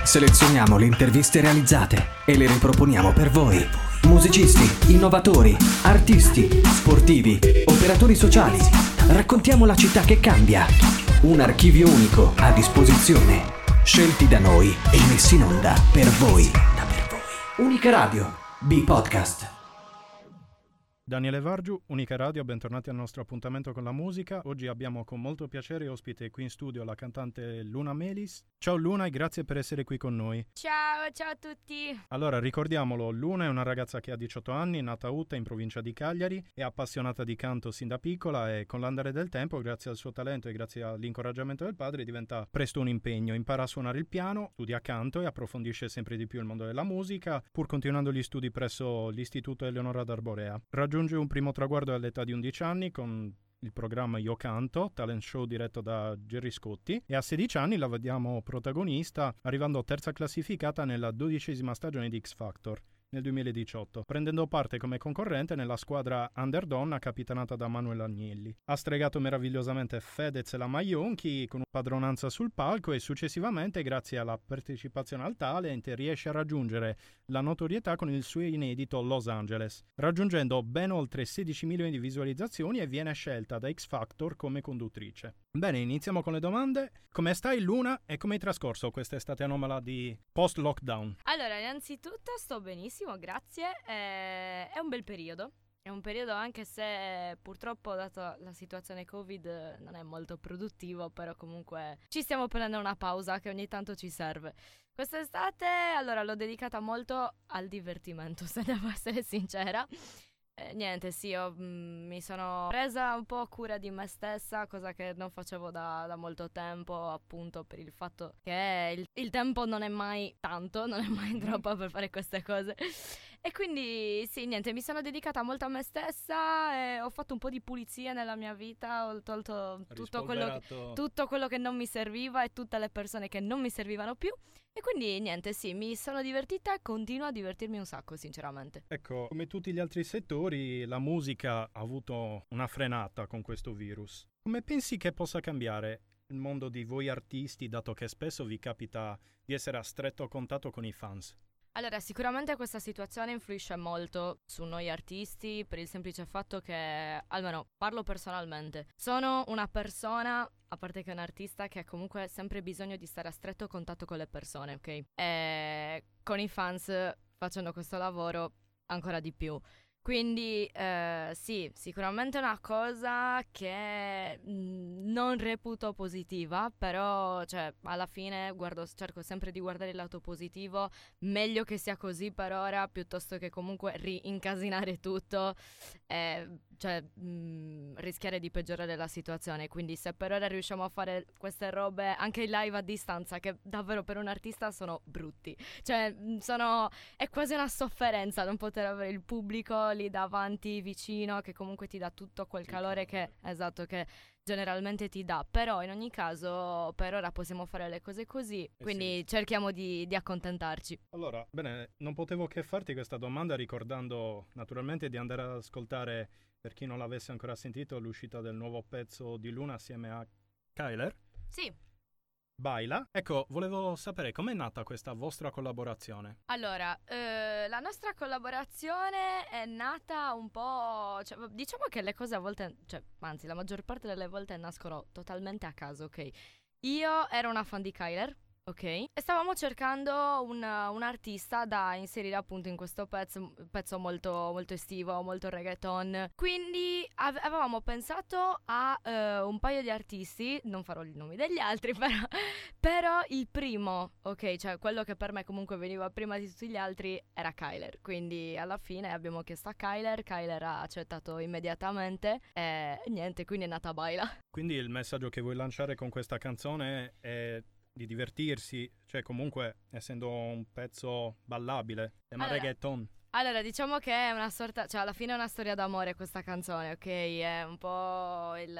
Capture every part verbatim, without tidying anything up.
Selezioniamo le interviste realizzate e le riproponiamo per voi. Musicisti, innovatori, artisti, sportivi, operatori sociali. Raccontiamo la città che cambia. Un archivio unico a disposizione. Scelti da noi e messi in onda per voi. Unica Radio, B-Podcast. Daniele Vargiu, Unica Radio, bentornati al nostro appuntamento con la musica. Oggi abbiamo con molto piacere ospite qui in studio la cantante Luna Melis. Ciao Luna e grazie per essere qui con noi. Ciao, ciao a tutti. Allora, ricordiamolo, Luna è una ragazza che ha diciotto anni, nata a Utta in provincia di Cagliari, è appassionata di canto sin da piccola e con l'andare del tempo, grazie al suo talento e grazie all'incoraggiamento del padre, diventa presto un impegno. Impara a suonare il piano, studia canto e approfondisce sempre di più il mondo della musica, pur continuando gli studi presso l'Istituto Eleonora d'Arborea. Raggiunge un primo traguardo all'età di undici anni con il programma Io Canto, talent show diretto da Gerry Scotti, e a sedici anni la vediamo protagonista, arrivando terza classificata nella dodicesima stagione di X Factor nel duemiladiciotto, prendendo parte come concorrente nella squadra Underdonna capitanata da Manuel Agnelli. Ha stregato meravigliosamente Fedez e la Maionchi con padronanza sul palco e successivamente, grazie alla partecipazione al talent, riesce a raggiungere la notorietà con il suo inedito Los Angeles, raggiungendo ben oltre sedici milioni di visualizzazioni e viene scelta da X Factor come conduttrice. Bene, iniziamo con le domande. Come stai Luna e come hai trascorso quest'estate anomala di post-lockdown? Allora, innanzitutto sto benissimo, grazie. Eh, è un bel periodo. È un periodo anche se purtroppo, dato la situazione Covid, non è molto produttivo, però comunque ci stiamo prendendo una pausa che ogni tanto ci serve. Quest'estate, allora, l'ho dedicata molto al divertimento, se devo essere sincera. Eh, niente, sì, io mh, mi sono presa un po' cura di me stessa, cosa che non facevo da, da molto tempo, appunto per il fatto che il, il tempo non è mai tanto, non è mai troppo per fare queste cose. E quindi sì, niente, mi sono dedicata molto a me stessa e ho fatto un po' di pulizia nella mia vita, ho tolto tutto quello, che, tutto quello che non mi serviva e tutte le persone che non mi servivano più. E quindi niente, sì, mi sono divertita e continuo a divertirmi un sacco, sinceramente. Ecco, come tutti gli altri settori, la musica ha avuto una frenata con questo virus. Come pensi che possa cambiare il mondo di voi artisti, dato che spesso vi capita di essere a stretto contatto con i fans? Allora, sicuramente questa situazione influisce molto su noi artisti per il semplice fatto che, almeno parlo personalmente, sono una persona, a parte che un artista, che ha comunque sempre bisogno di stare a stretto contatto con le persone, ok? E con i fans, facendo questo lavoro, ancora di più. Quindi eh, sì, sicuramente è una cosa che mh, non reputo positiva, però cioè, alla fine guardo, cerco sempre di guardare il lato positivo, meglio che sia così per ora piuttosto che comunque rincasinare tutto e cioè, mh, rischiare di peggiorare la situazione. Quindi se per ora riusciamo a fare queste robe anche in live a distanza, che davvero per un artista sono brutti, cioè sono, è quasi una sofferenza non poter avere il pubblico lì davanti vicino che comunque ti dà tutto quel calore che esatto che generalmente ti dà, però in ogni caso per ora possiamo fare le cose così, eh quindi sì. Cerchiamo di, di accontentarci. Allora, bene, non potevo che farti questa domanda ricordando naturalmente di andare ad ascoltare, per chi non l'avesse ancora sentito, l'uscita del nuovo pezzo di Luna assieme a Kyler. Sì. Baila. Ecco, volevo sapere com'è nata questa vostra collaborazione. Allora, eh, la nostra collaborazione è nata un po', cioè, diciamo che le cose a volte, cioè, anzi, la maggior parte delle volte nascono totalmente a caso, ok? Io ero una fan di Kyler, ok? E stavamo cercando un, un artista da inserire appunto in questo pezzo, pezzo molto, molto estivo, molto reggaeton. Quindi ave- avevamo pensato a uh, un paio di artisti, non farò i nomi degli altri, però, però il primo, ok, cioè quello che per me comunque veniva prima di tutti gli altri era Kyler. Quindi alla fine abbiamo chiesto a Kyler, Kyler ha accettato immediatamente e niente, quindi è nata Baila. Quindi il messaggio che vuoi lanciare con questa canzone è di divertirsi, cioè comunque essendo un pezzo ballabile, è allora, reggaeton. Allora, diciamo che è una sorta, cioè alla fine è una storia d'amore questa canzone, ok? È un po' il...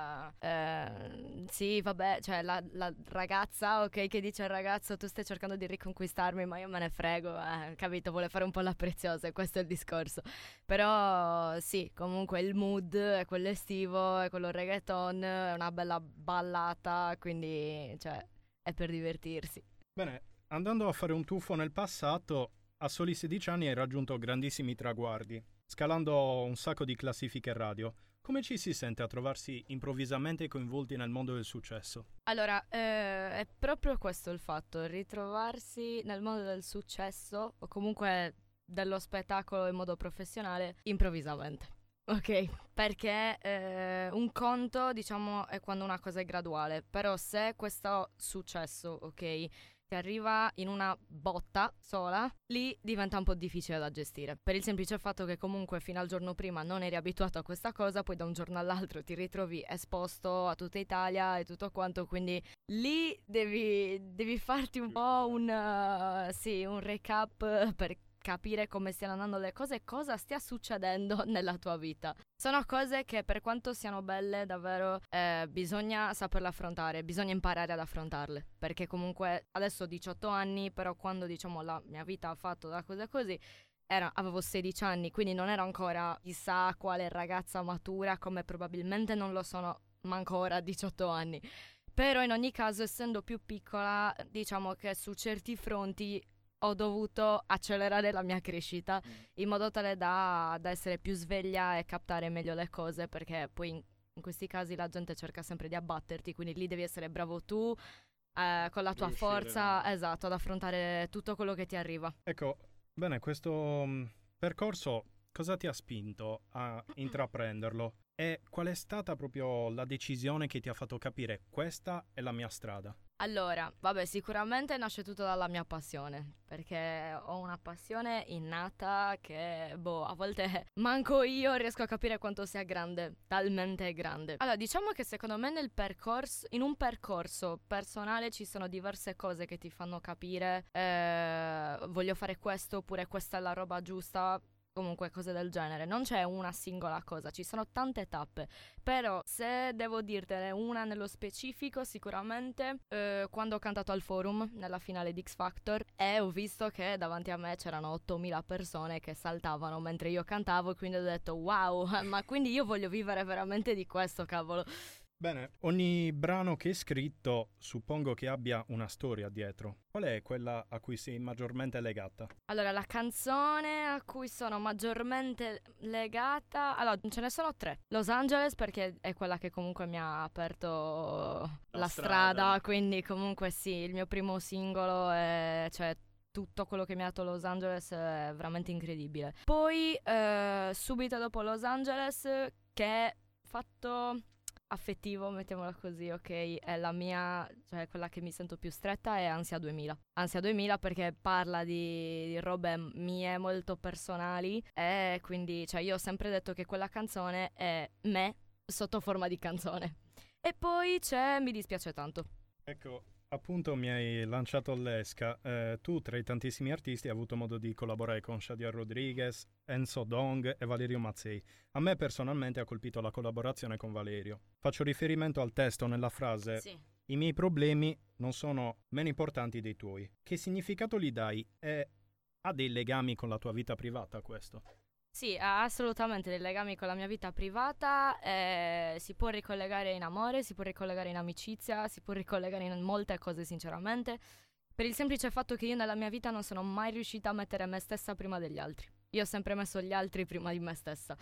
Eh, sì, vabbè, cioè la, la ragazza, ok, che dice al ragazzo tu stai cercando di riconquistarmi ma io me ne frego, eh, capito? Vuole fare un po' la preziosa e questo è il discorso. Però sì, comunque il mood è quello estivo, è quello reggaeton, è una bella ballata, quindi cioè è per divertirsi. Bene, andando a fare un tuffo nel passato, a soli sedici anni hai raggiunto grandissimi traguardi, scalando un sacco di classifiche radio. Come ci si sente a trovarsi improvvisamente coinvolti nel mondo del successo? Allora, eh, è proprio questo il fatto, ritrovarsi nel mondo del successo o comunque dello spettacolo in modo professionale improvvisamente. Ok, perché eh, un conto, diciamo, è quando una cosa è graduale, però se questo successo, ok, ti arriva in una botta sola, lì diventa un po' difficile da gestire. Per il semplice fatto che comunque fino al giorno prima non eri abituato a questa cosa, poi da un giorno all'altro ti ritrovi esposto a tutta Italia e tutto quanto, quindi lì devi, devi farti un po' un, uh, sì, un recap per capire come stiano andando le cose e cosa stia succedendo nella tua vita. Sono cose che per quanto siano belle davvero eh, bisogna saperle affrontare, bisogna imparare ad affrontarle, perché comunque adesso ho diciotto anni, però quando diciamo la mia vita ha fatto da cose così era, avevo sedici anni, quindi non ero ancora chissà quale ragazza matura come probabilmente non lo sono manco ora a diciotto anni. Però in ogni caso, essendo più piccola, diciamo che su certi fronti ho dovuto accelerare la mia crescita in modo tale da, da essere più sveglia e captare meglio le cose, perché poi in, in questi casi la gente cerca sempre di abbatterti, quindi lì devi essere bravo tu eh, con la tua Riuscire, forza, no? Esatto, ad affrontare tutto quello che ti arriva. Ecco, bene, questo mh, percorso cosa ti ha spinto a intraprenderlo? E qual è stata proprio la decisione che ti ha fatto capire questa è la mia strada? Allora, vabbè, sicuramente nasce tutto dalla mia passione, perché ho una passione innata che, boh, a volte manco io riesco a capire quanto sia grande, talmente grande. Allora, diciamo che secondo me nel percorso, in un percorso personale ci sono diverse cose che ti fanno capire eh, voglio fare questo oppure questa è la roba giusta. Comunque cose del genere, non c'è una singola cosa, ci sono tante tappe, però se devo dirtene una nello specifico sicuramente eh, quando ho cantato al Forum nella finale di X Factor e ho visto che davanti a me c'erano ottomila persone che saltavano mentre io cantavo e quindi ho detto wow, ma quindi io voglio vivere veramente di questo, cavolo. Bene, ogni brano che hai scritto suppongo che abbia una storia dietro. Qual è quella a cui sei maggiormente legata? Allora, la canzone a cui sono maggiormente legata... Allora, ce ne sono tre. Los Angeles, perché è quella che comunque mi ha aperto la, la strada, strada, quindi comunque sì, il mio primo singolo è... cioè, tutto quello che mi ha dato Los Angeles è veramente incredibile. Poi, eh, subito dopo Los Angeles, che è fatto... affettivo, mettiamola così, ok, è la mia, cioè quella che mi sento più stretta è Ansia duemila. Ansia duemila perché parla di, di robe mie molto personali e quindi, cioè io ho sempre detto che quella canzone è me sotto forma di canzone. E poi c'è Mi dispiace tanto. Ecco, appunto mi hai lanciato l'esca. Eh, tu tra i tantissimi artisti hai avuto modo di collaborare con Shadia Rodriguez, Enzo Dong e Valerio Mazzei. A me personalmente ha colpito la collaborazione con Valerio. Faccio riferimento al testo nella frase Sì. I miei problemi non sono meno importanti dei tuoi. Che significato gli dai? E ha dei legami con la tua vita privata questo? Sì, ha assolutamente dei legami con la mia vita privata, eh, si può ricollegare in amore, si può ricollegare in amicizia, si può ricollegare in molte cose sinceramente, per il semplice fatto che io nella mia vita non sono mai riuscita a mettere me stessa prima degli altri. Io ho sempre messo gli altri prima di me stessa.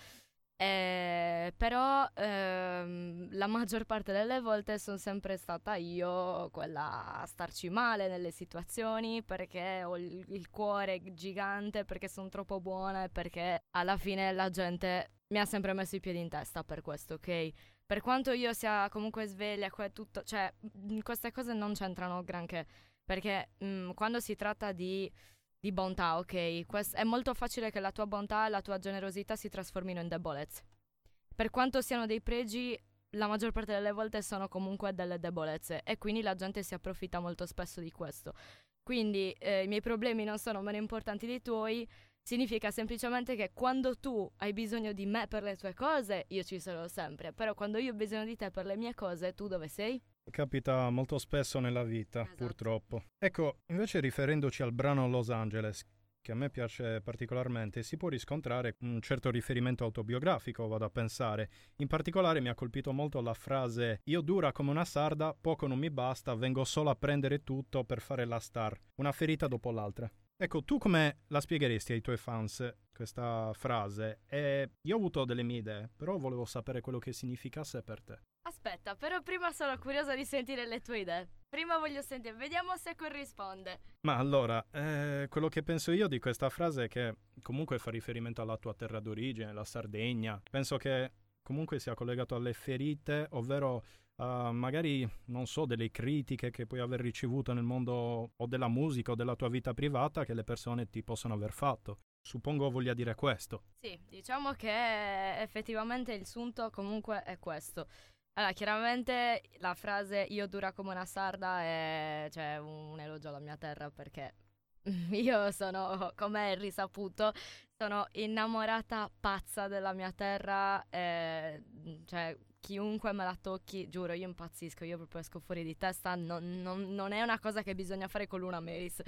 Eh, però ehm, la maggior parte delle volte sono sempre stata io quella a starci male nelle situazioni perché ho il, il cuore gigante, perché sono troppo buona e perché alla fine la gente mi ha sempre messo i piedi in testa per questo, ok? Per quanto io sia comunque sveglia, tutto, cioè queste cose non c'entrano granché, perché mh, quando si tratta di di bontà, ok? Quest- è molto facile che la tua bontà e la tua generosità si trasformino in debolezze. Per quanto siano dei pregi, la maggior parte delle volte sono comunque delle debolezze e quindi la gente si approfitta molto spesso di questo. Quindi eh, i miei problemi non sono meno importanti dei tuoi, significa semplicemente che quando tu hai bisogno di me per le tue cose, io ci sarò sempre, però quando io ho bisogno di te per le mie cose, tu dove sei? Capita molto spesso nella vita, Esatto. purtroppo. Ecco, invece riferendoci al brano Los Angeles, che a me piace particolarmente, si può riscontrare un certo riferimento autobiografico, vado a pensare. In particolare mi ha colpito molto la frase «Io dura come una sarda, poco non mi basta, vengo solo a prendere tutto per fare la star, una ferita dopo l'altra». Ecco, tu come la spiegheresti ai tuoi fans questa frase? E io ho avuto delle mie idee, però volevo sapere quello che significasse per te. Aspetta, però prima sono curiosa di sentire le tue idee. Prima voglio sentire, vediamo se corrisponde. Ma allora, eh, quello che penso io di questa frase è che comunque fa riferimento alla tua terra d'origine, la Sardegna. Penso che comunque sia collegato alle ferite, ovvero uh, magari, non so, delle critiche che puoi aver ricevuto nel mondo o della musica o della tua vita privata che le persone ti possono aver fatto. Suppongo voglia dire questo. Sì, diciamo che effettivamente il sunto comunque è questo. Allora, chiaramente la frase io dura come una sarda è cioè, un elogio alla mia terra, perché io sono, come è risaputo, sono innamorata pazza della mia terra, e, cioè chiunque me la tocchi, giuro, io impazzisco, io proprio esco fuori di testa, non, non, non è una cosa che bisogna fare con Luna Meris.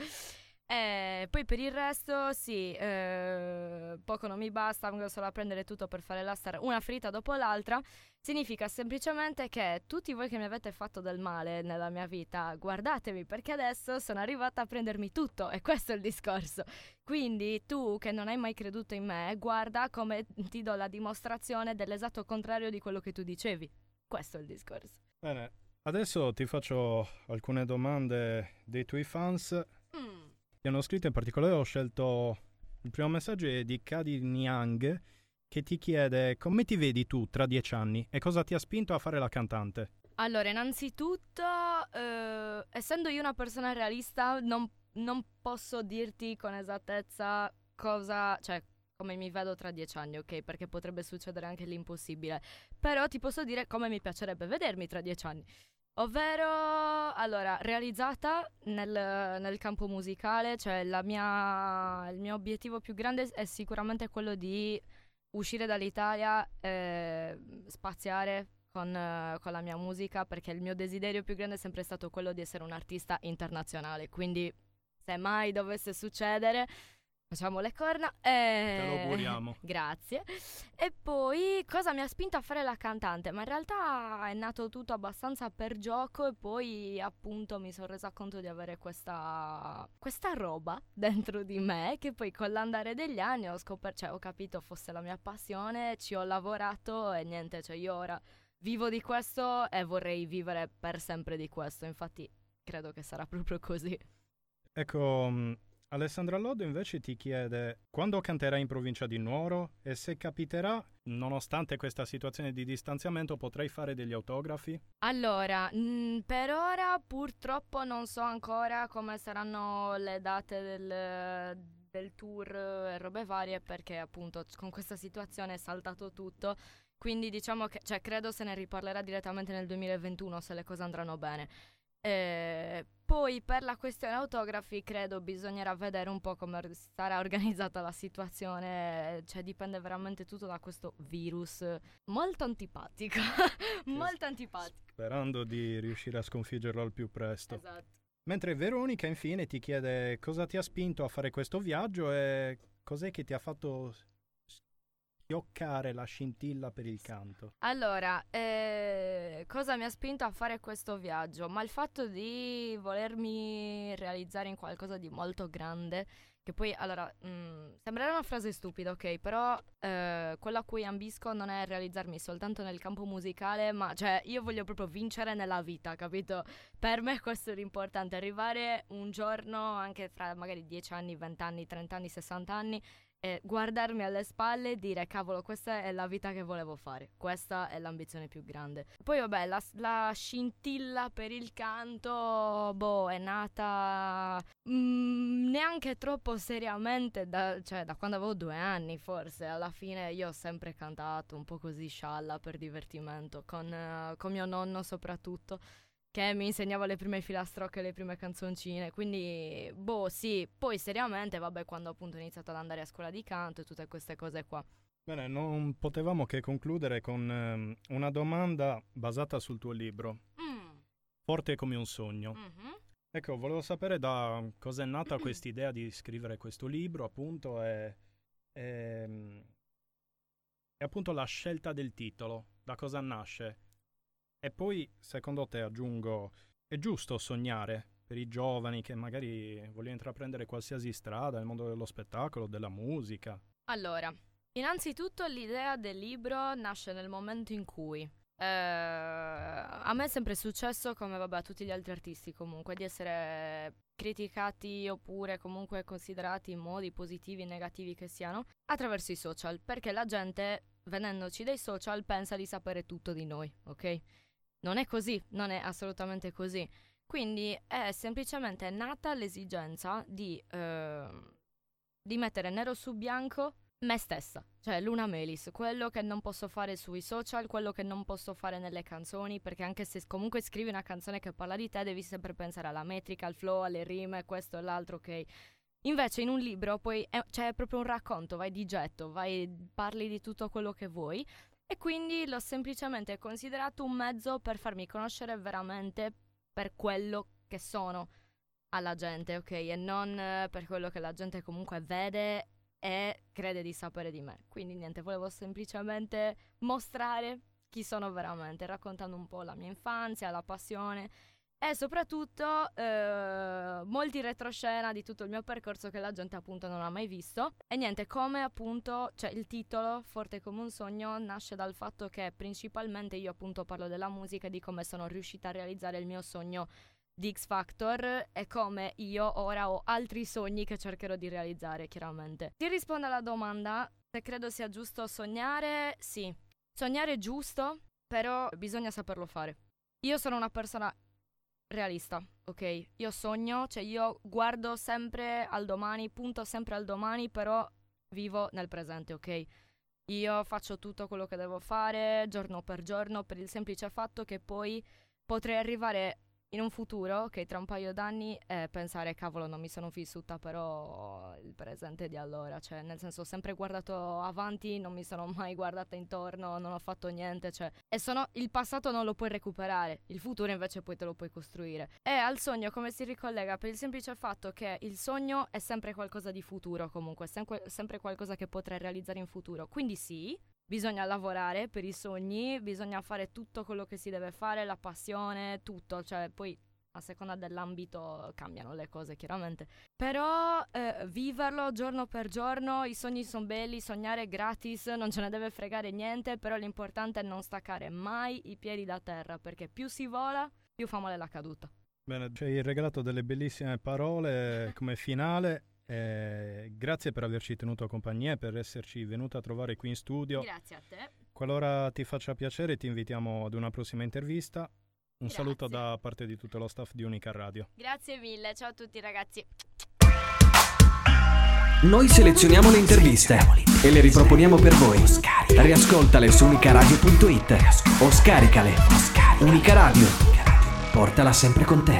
E poi per il resto sì, eh, poco non mi basta, vengo solo a prendere tutto per fare la star, una ferita dopo l'altra. Significa semplicemente che tutti voi che mi avete fatto del male nella mia vita, guardatevi, perché adesso sono arrivata a prendermi tutto, e questo è il discorso. Quindi tu che non hai mai creduto in me, guarda come ti do la dimostrazione dell'esatto contrario di quello che tu dicevi. Questo è il discorso. Bene, adesso ti faccio alcune domande dei tuoi fans. Mm. Ti hanno scritto, in particolare ho scelto il primo messaggio è di Kadi Niang, che ti chiede come ti vedi tu tra dieci anni e cosa ti ha spinto a fare la cantante. Allora, innanzitutto, eh, essendo io una persona realista, non, non posso dirti con esattezza cosa, cioè come mi vedo tra dieci anni, ok? Perché potrebbe succedere anche l'impossibile. Però ti posso dire come mi piacerebbe vedermi tra dieci anni. Ovvero, allora, realizzata nel, nel campo musicale, cioè la mia, il mio obiettivo più grande è sicuramente quello di uscire dall'Italia, eh, spaziare con, eh, con la mia musica, perché il mio desiderio più grande è sempre stato quello di essere un artista internazionale, quindi se mai dovesse succedere facciamo le corna e... Te lo auguriamo. Grazie. E poi cosa mi ha spinto a fare la cantante? Ma in realtà è nato tutto abbastanza per gioco, e poi appunto mi sono resa conto di avere questa questa roba dentro di me, che poi con l'andare degli anni ho scoperto, cioè ho capito fosse la mia passione, ci ho lavorato e niente, cioè io ora vivo di questo e vorrei vivere per sempre di questo, infatti credo che sarà proprio così. Ecco, Alessandra Loddo invece ti chiede quando canterai in provincia di Nuoro e se capiterà, nonostante questa situazione di distanziamento, potrai fare degli autografi? Allora, mh, per ora purtroppo non so ancora come saranno le date del, del tour e robe varie, perché appunto con questa situazione è saltato tutto, quindi diciamo che, cioè credo se ne riparlerà direttamente nel duemilaventuno se le cose andranno bene. Eh, poi per la questione autografi credo bisognerà vedere un po' come sarà organizzata la situazione, cioè dipende veramente tutto da questo virus molto antipatico, molto antipatico. Sperando di riuscire a sconfiggerlo al più presto. Esatto. Mentre Veronica infine ti chiede cosa ti ha spinto a fare questo viaggio e cos'è che ti ha fatto schioccare la scintilla per il canto. Allora, eh, cosa mi ha spinto a fare questo viaggio? Ma il fatto di volermi realizzare in qualcosa di molto grande, che poi, allora, mh, sembrerà una frase stupida, ok? Però eh, quello a cui ambisco non è realizzarmi soltanto nel campo musicale, ma cioè io voglio proprio vincere nella vita, capito? Per me questo è l'importante, arrivare un giorno, anche fra magari dieci anni, venti anni, trenta anni, sessanta anni, e guardarmi alle spalle e dire cavolo, questa è la vita che volevo fare, questa è l'ambizione più grande. Poi vabbè, la, la scintilla per il canto, boh, è nata mm, neanche troppo seriamente, da, cioè da quando avevo due anni forse. Alla fine io ho sempre cantato un po' così scialla per divertimento, con, uh, con mio nonno soprattutto, che mi insegnava le prime filastrocche, le prime canzoncine, quindi boh sì, poi seriamente vabbè quando appunto ho iniziato ad andare a scuola di canto e tutte queste cose qua. Bene, non potevamo che concludere con um, una domanda basata sul tuo libro, Mm. Forte come un sogno. Mm-hmm. Ecco, volevo sapere da cosa è nata questa idea di scrivere questo libro, appunto, e, e, e appunto la scelta del titolo, da cosa nasce. E poi, secondo te, aggiungo, è giusto sognare per i giovani che magari vogliono intraprendere qualsiasi strada nel mondo dello spettacolo, della musica? Allora, innanzitutto l'idea del libro nasce nel momento in cui eh, a me è sempre successo, come vabbè a tutti gli altri artisti comunque, di essere criticati oppure comunque considerati in modi positivi e negativi che siano attraverso i social, perché la gente, venendoci dai social, pensa di sapere tutto di noi, ok? Non è così, non è assolutamente così. Quindi è semplicemente nata l'esigenza di, eh, di mettere nero su bianco me stessa, cioè Luna Melis, quello che non posso fare sui social, quello che non posso fare nelle canzoni, perché anche se comunque scrivi una canzone che parla di te, devi sempre pensare alla metrica, al flow, alle rime, questo e l'altro, ok? Invece in un libro poi è, cioè, è proprio un racconto, vai di getto, vai, parli di tutto quello che vuoi, e quindi l'ho semplicemente considerato un mezzo per farmi conoscere veramente per quello che sono alla gente, ok? E non eh, per quello che la gente comunque vede e crede di sapere di me. Quindi niente, volevo semplicemente mostrare chi sono veramente, raccontando un po' la mia infanzia, la passione e soprattutto eh, molti retroscena di tutto il mio percorso che la gente appunto non ha mai visto. E niente, come appunto, cioè il titolo Forte come un sogno nasce dal fatto che principalmente io appunto parlo della musica e di come sono riuscita a realizzare il mio sogno di X Factor e come io ora ho altri sogni che cercherò di realizzare, chiaramente. Ti rispondo alla domanda se credo sia giusto sognare. Sì, sognare è giusto, però bisogna saperlo fare. Io sono una persona realista, ok? Io sogno, cioè io guardo sempre al domani, punto sempre al domani, però vivo nel presente, ok? Io faccio tutto quello che devo fare giorno per giorno per il semplice fatto che poi potrei arrivare in un futuro, ok, tra un paio d'anni e pensare cavolo non mi sono vissuta però il presente di allora, cioè nel senso ho sempre guardato avanti, non mi sono mai guardata intorno, non ho fatto niente, cioè e sono il passato non lo puoi recuperare, il futuro invece poi te lo puoi costruire. E al sogno come si ricollega? Per il semplice fatto che il sogno è sempre qualcosa di futuro comunque, sempre, sempre qualcosa che potrai realizzare in futuro, quindi sì, bisogna lavorare per i sogni, bisogna fare tutto quello che si deve fare, la passione, tutto, cioè poi a seconda dell'ambito cambiano le cose chiaramente, però eh, viverlo giorno per giorno, i sogni sono belli, sognare è gratis, non ce ne deve fregare niente, però l'importante è non staccare mai i piedi da terra, perché più si vola, più fa male la caduta. Bene, ci hai regalato delle bellissime parole come finale. Eh, grazie per averci tenuto compagnia e per esserci venuta a trovare qui in studio. Grazie a te. Qualora ti faccia piacere ti invitiamo ad una prossima intervista. Un Grazie. saluto da parte di tutto lo staff di Unica Radio. Grazie mille, ciao a tutti ragazzi. Noi selezioniamo le interviste e le riproponiamo per voi. Riascoltale su unicaradio punto it o scaricale. Unica Radio, portala sempre con te.